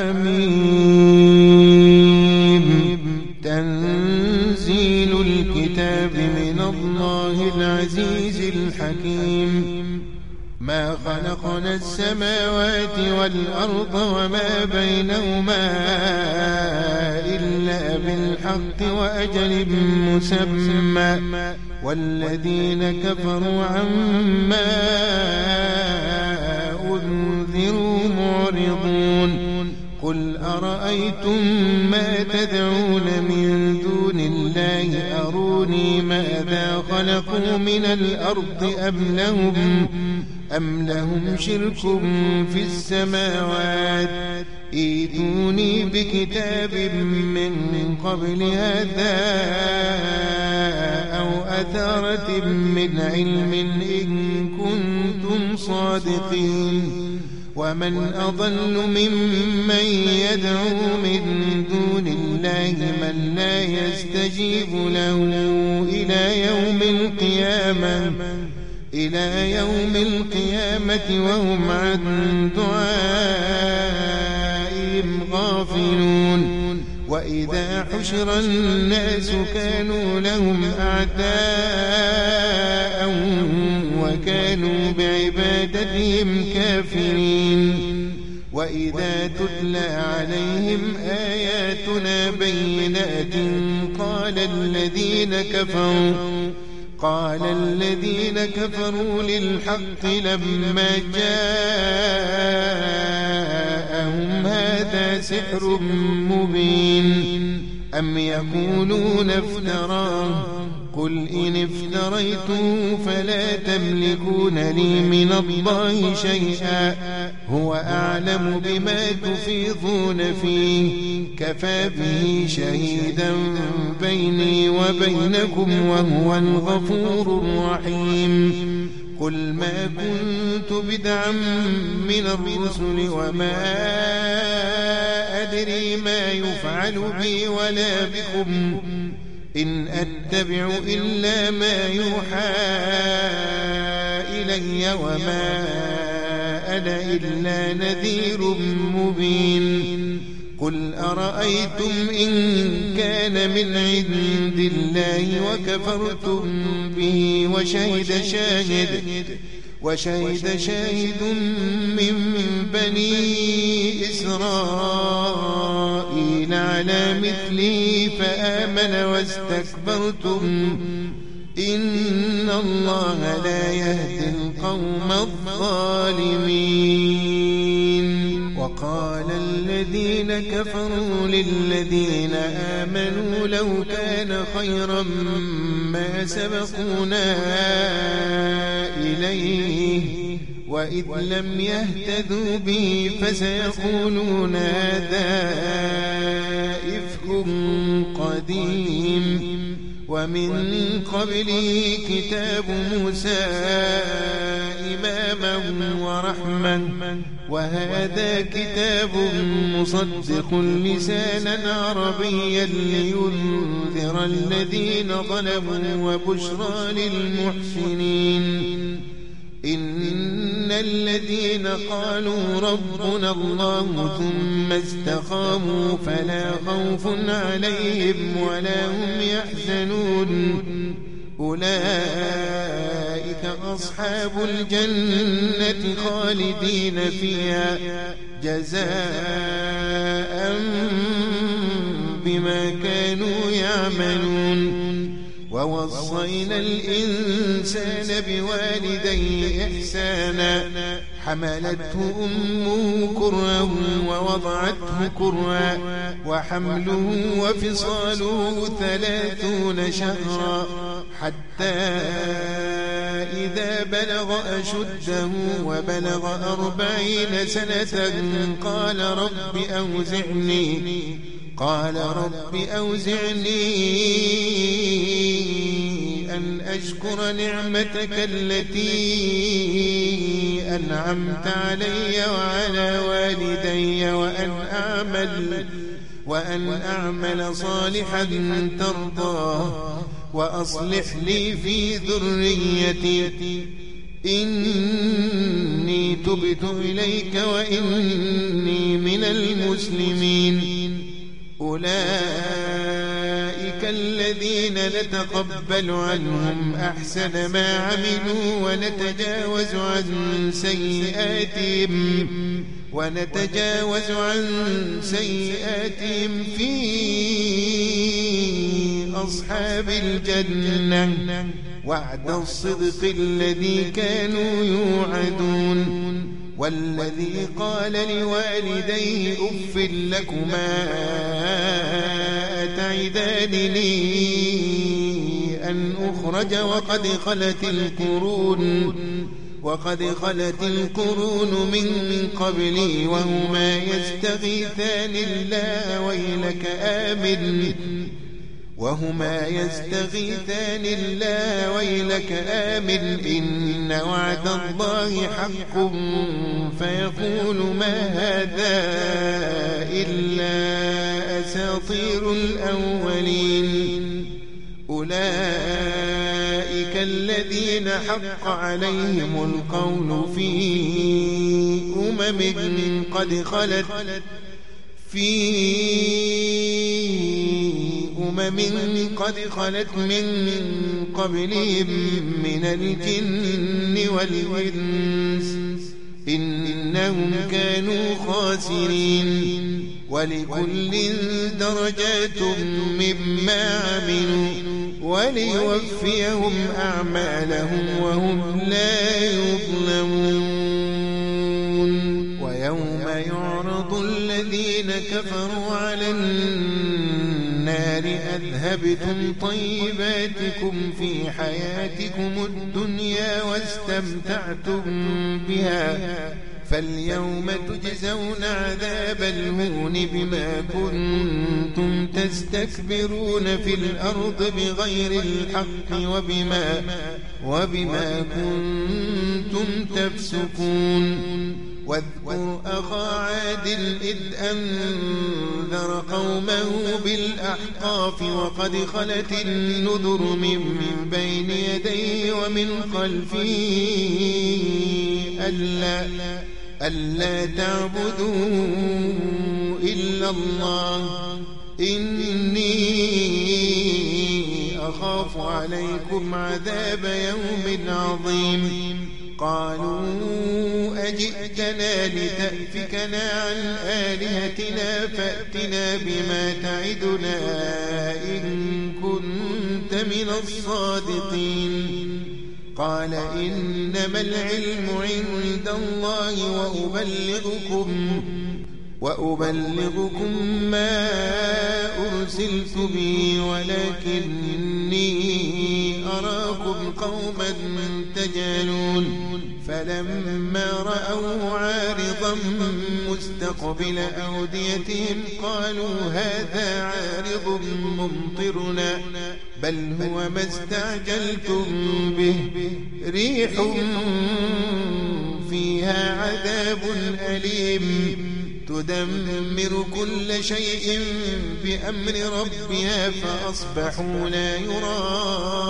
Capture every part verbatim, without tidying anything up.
حميم تنزيل الكتاب من الله العزيز الحكيم ما خلقنا السماوات والأرض وما بينهما إلا بالحق وأجل مسمى والذين كفروا عما أنذروا معرضون قل أرأيتم ما تدعون من دون الله أروني ماذا خلقوا من الأرض أم لهم أم لهم شرك في السماوات ائتوني بكتاب من قبل هذا أو أثارة من علم إن كنتم صادقين ومن أضل ممن يدعو من دون الله من لا يستجيب له إلى يوم القيامة إلى يوم القيامة وهم عن دعائهم غافلون وإذا حشر الناس كانوا لهم أعداء وكانوا بعبادتهم كافرين وإذا تتلى عليهم آياتنا بينات قال الذين كفروا قال الذين كفروا للحق لما جاءهم هذا سحر مبين أم يقولون افتراه قل إن افتريته فلا تملكون لي من الله شيئا هو أعلم بما تفيضون فيه كفى به شهيدا بيني وبينكم وهو الغفور الرحيم قل ما كنت بدعا من الرسل وما أدري ما يفعل بي ولا بكم إن أتبع إلا ما يوحى إلي وما أنا إلا نذير مبين قل أرأيتم إن كان من عند الله وكفرتم به وشهد شاهد وشهد شاهد من بني إسرائيل على مثلي فآمن واستكبرتم إن الله لا يهدي القوم الظالمين وقال الذين كفروا للذين آمنوا لو كان خيرا ما سبقونا إليه وإذ لم يهتدوا به فسيقولون هذا إفك قديم ومن قبله كتاب موسى إماما ورحمة وهذا كتاب مصدق لسانا عربيا لينذر الذين ظلموا وبشرى للمحسنين إن الذين قالوا ربنا الله ثم استقاموا فلا خوف عليهم ولا هم يحزنون أولئك أصحاب الجنة خالدين فيها جزاء بما كانوا يعملون ووصينا الإنسان بوالديه إحسانا حملته أمه كرها ووضعته كرها وحمله وفصاله ثلاثون شهرا حتى إذا بلغ أشده وبلغ أربعين سنة قال رب أوزعني قال رب أوزعني أن أشكر نعمتك التي أنعمت علي وعلى والدي وأن أعمل وأن أعمل صالحا ترضاه وأصلح لي في ذريتي إني تبت إليك وإني من المسلمين أولئك الذين نتقبل عنهم أحسن ما عملوا ونتجاوز عن سيئاتهم ونتجاوز عن سيئاتهم في أصحاب الجنة وعد الصدق الذي كانوا يوعدون والذي قال لوالديه أف لكما أتعدانني أن أخرج وقد خلت القرون وقد خلت القرون من قبلي وهما يستغيثان الله ويلك آمن وهما يستغيثان الله ويلك آمن إن وعد الله حق فيقول ما هذا إلا أساطير الأولين أولئك الذين حق عليهم القول في أمم قد خلت في أمم قد خلت من قبلهم من الجن والإنس إنهم كانوا خاسرين ولكل درجات مما عملوا وليوفيهم أعمالهم وهم لا يظلمون ويوم يعرض الذين كفروا على النار أذهبتم طيباتكم في حياتكم الدنيا واستمتعتم بها فاليوم تجزون عذاب الهون بما كنتم تستكبرون في الأرض بغير الحق وبما, وبما كنتم تفسقون واذكر أخا عاد إذ أنذر قومه بالأحقاف وقد خلت النذر من بين يديه ومن خلفه ألا, ألا تعبدوا إلا الله إني أخاف عليكم عذاب يوم عظيم قالوا أجئتنا لتأفكنا عن آلهتنا فأتنا بما تعدنا إن كنت من الصادقين قال إنما العلم عند الله وأبلغكم وأبلغكم ما أرسلت به ولكني أراكم قوما تجهلون فلما رأوا عارضا مستقبل أوديتهم قالوا هذا عارض ممطرنا بل هو ما استعجلتم به ريح فيها عذاب أليم تدمر كل شيء بأمر ربها فأصبحوا لا يرى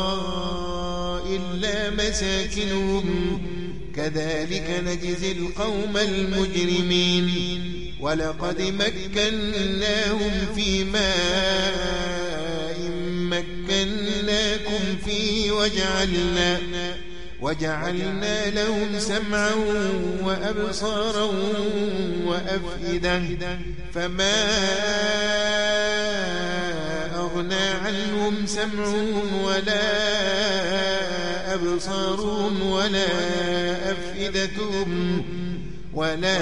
إلا مساكنهم كذلك نجزي القوم المجرمين ولقد مكناهم في ماء مكناكم فيه وجعلنا وجعلنا لهم سمعا وأبصارا وأفئدة فما أغنى عنهم سمعهم ولا أبصارهم ولا أفئدتهم ولا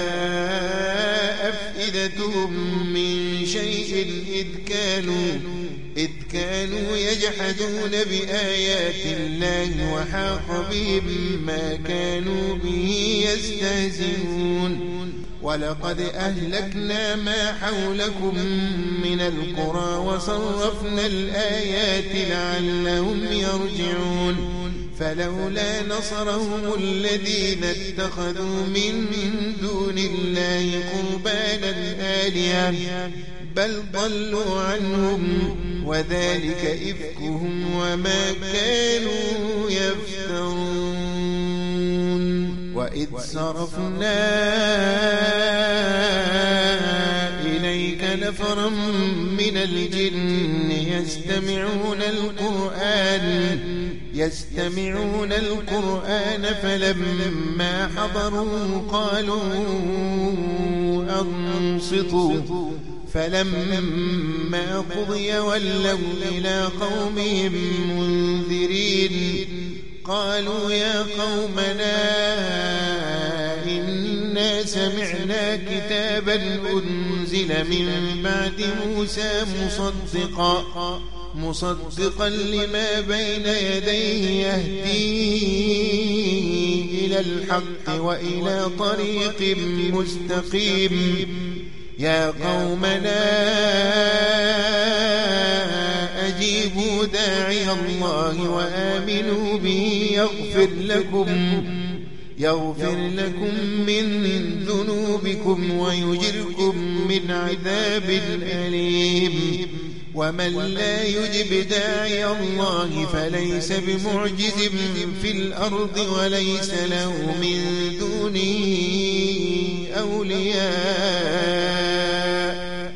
أفئدتهم من شيء إذ كانوا إذ كانوا يجحدون بآيات الله وحاق بهم ما كانوا به يستهزئون ولقد أهلكنا ما حولكم من القرى وصرفنا الآيات لعلهم يرجعون فلولا نصرهم الذين اتخذوا من دون الله قربانا آلهة بل ضلوا عنهم وذلك إفكهم وما كانوا يفترون. وإذ صرفنا إليك نفرا من الجن يستمعون القرآن يستمعون القرآن فلما حضروا قالوا أنصتوا فلما قضي ولوا إلى قومهم منذرين قالوا يا قومنا إنا سمعنا كتابا أنزل من بعد موسى مصدقا مصدقا لما بين يديه يهدي إلى الحق وإلى طريق مستقيم يا قومنا أجيبوا داعي الله وآمنوا به يغفر لكم يغفر لكم من ذنوبكم ويجركم من عذاب أليم ومن لا يجب داعي الله فليس بمعجز في الأرض وليس له من دونه أولياء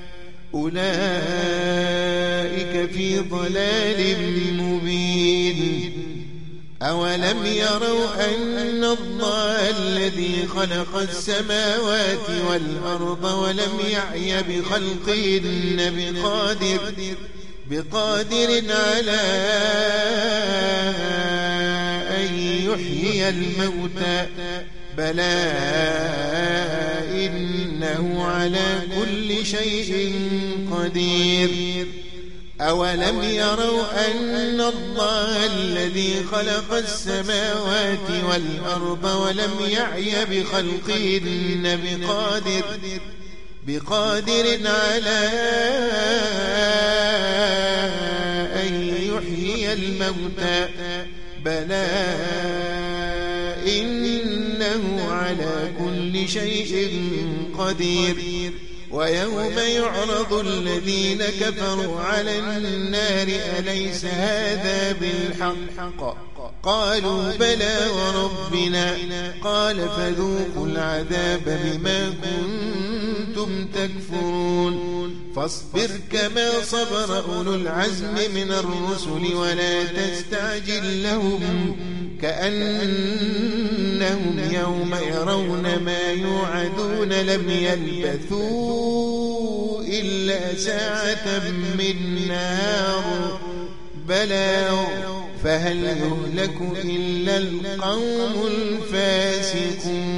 أولئك في ضلال مبين أولم يروا أن الله الذي خلق السماوات والأرض ولم يعي بخلقهن بقادر بقادر على أن يحيي الموتى بلى إنه على كل شيء قدير أولم يروا أن الله الذي خلق السماوات والأرض ولم يعي بخلقهن بقادر بقادر على أن يحيي الموتى بلى إنه على كل شيء قدير ويوم يعرض الذين كفروا على النار أليس هذا بالحق قالوا بلى وربنا قال فذوقوا العذاب بما كنتم تكفرون فاصبر كما صبر أولو العزم من الرسل ولا تستعجل لهم كأنهم يوم يرون ما يوعدون لم يلبثوا إلا ساعة من نار بلاغ فهل يهلك إلا القوم الفاسقون.